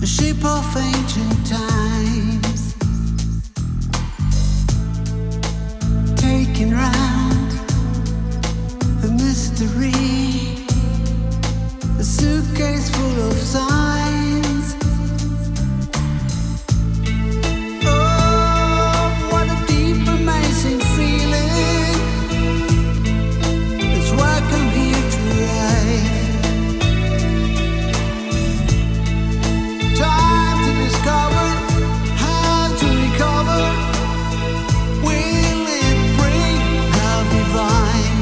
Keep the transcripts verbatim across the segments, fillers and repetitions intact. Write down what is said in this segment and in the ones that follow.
a ship of ancient times, taking round a mystery, a suitcase full of signs. Oh, what a deep, amazing feeling. It's welcome here to life. Time to discover how to recover. Will it bring love divine?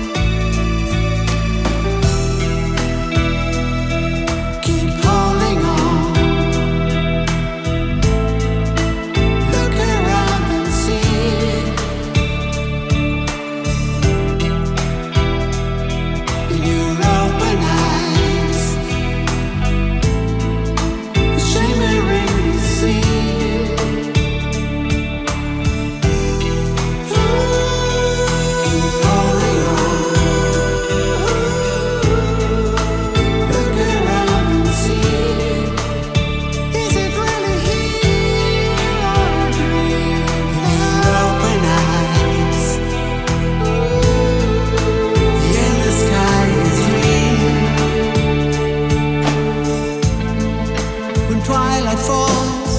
Keep holding on. Look around and see. In your open eyes, a shimmering sea. Keep holding on. Look around and see. Is it really here or a dream? In your open eyes, the endless sky is real. When twilight falls,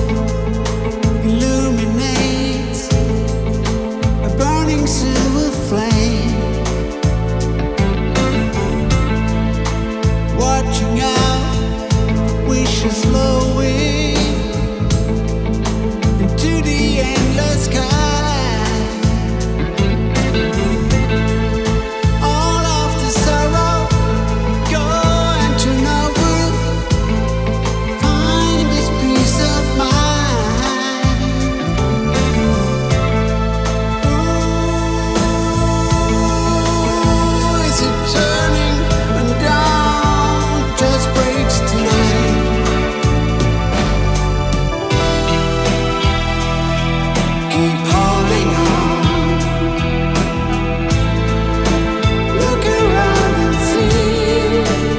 illuminates a burning silver flame. Watching out, wishes flowing into the endless sky. All of the sorrow go and turn over. Find this peace of mind. Ooh, is it turning and down? Just breaks tonight. Keep holding on. Look around and see.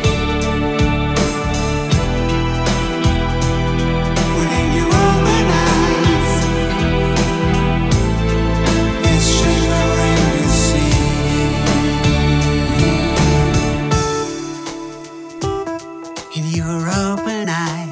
Within your open eyes is shimmering the sea. In your open eyes.